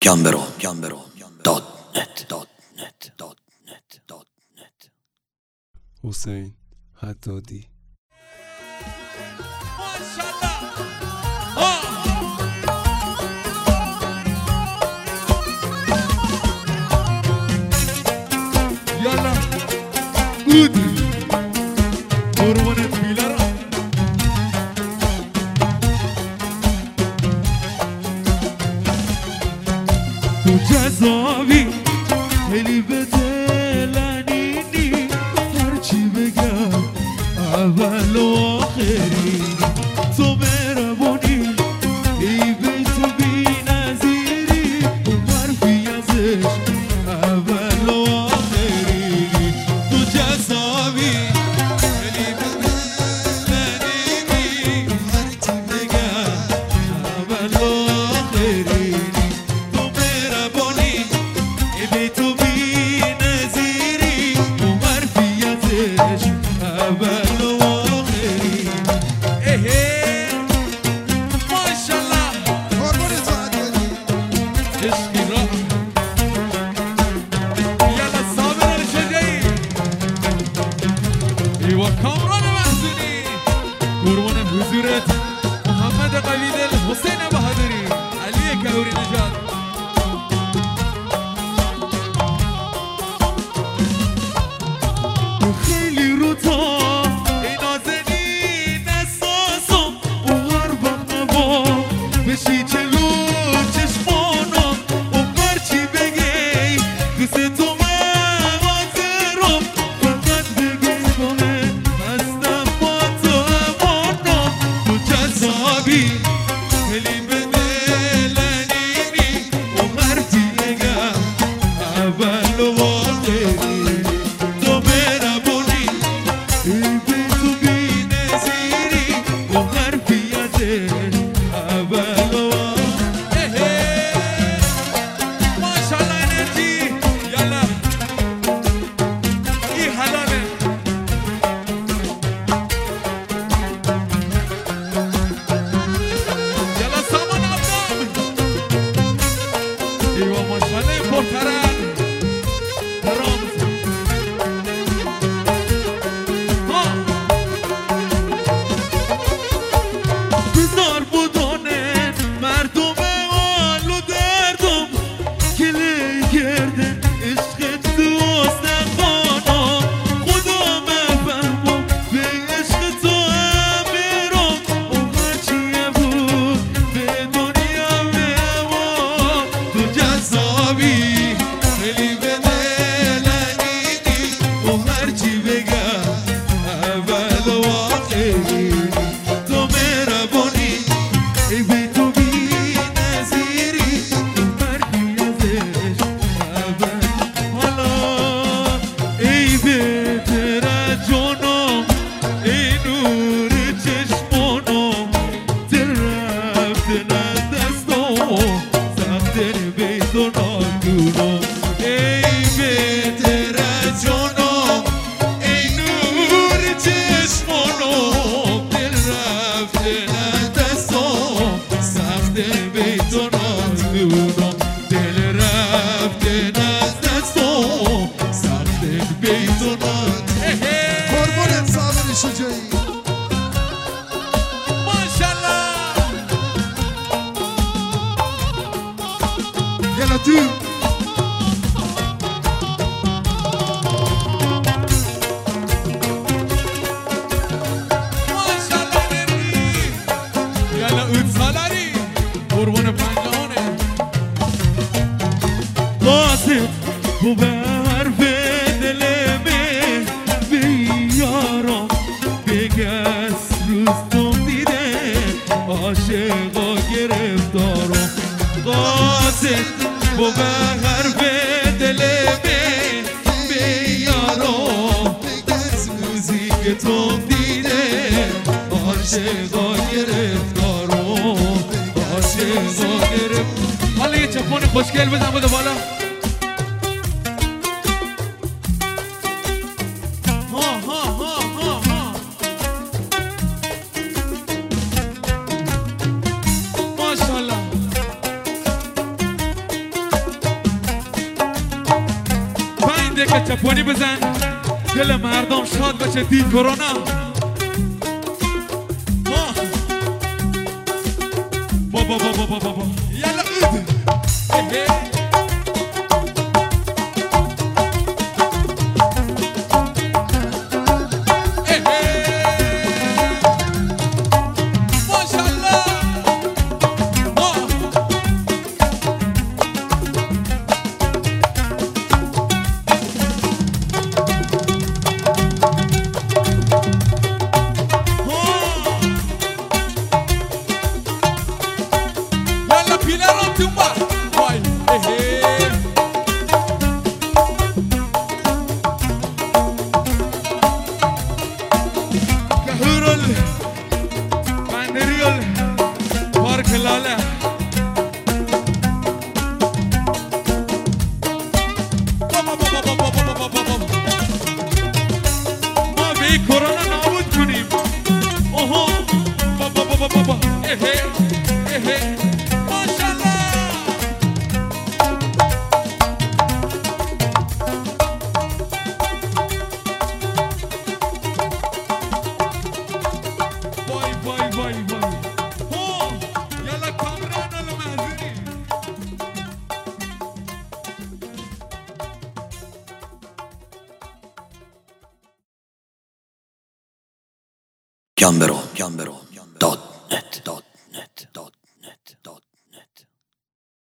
حسین حدادی. یالا گودی قربونت بیلارا تو جذابی خیلی به دلنینی هرچی بگم اول و آخری تو مهربونی ای به تو بی نظیری اون حرفی ازش اول و آخری تو جذابی خیلی به دلنینی هرچی بگم اول و آخری تو مهربونی ای به تو بی نظیری اون حرفی ازش اول و آخری ماشالله قربونت عددی عشقی را یالا صابر الشجعی ایوا کامران محزونی قربون حضورت محمد قویدل حسین بهادری علی کهوری نژاد خیلی رو تا ای نازنین اساسم اون هر وقت نبا بشی جلو چشمانم اون هرچی بگی دوست تو مغازرم فقط بگی بامه هستم با تو امانم تو جذابی خیلی به دلنینی اون هرچی بگم اول و آخری تو مهربونی ای به تو بی نظیری اون حرفی ازش اول و آخری ماشالله انرژی یالا این حلاله یالا سامان آدم ایوا ماشالله پرترن رامز بزار بودانه مردم حال و دردم گله گردن عشق تو استخوانا خدا مفهمم به عشق تو امیرم اون هرچیه بود به دنیا میمون تو جذابی خیلی به دلنینی اون هرچی بگم اول و آخری تو مهربونی ای به تو بی نظیری اون حرفی ازش اول حالا ای بهتره جانم ای نور چشمانم دل رفته از دستم سخت بیت و نادونم ای بهتره جانم ای نور چشمانم دل رفته از دستم سخت بیت و نادونم دل رفته از دستم سخت بیت و نادونم قربونت صابر شجاعی ماشالله یالا تو ماشالله انرژی یالا اون سالاری قربون پنجانه قاصد بو به حرف دل من بیارم بگس روستم دیده عاشقا گرفتارم قاصد بو به حرف دل من بیارم بگس روزی که تو دیده عاشقا گرفتارم عاشقا گرفتارم حالا یه چپون خوشگل بزن بده بالا ماشالله که چپانی بزن دل مردم شاد بشه دید کرونا بابا بابا بابا بابا یلا عید کرونا نابود کنیم اوه بابا بابا بابا ماشاءالله وای وای وای وای اوه یلا کامران المحزونی Gambero.net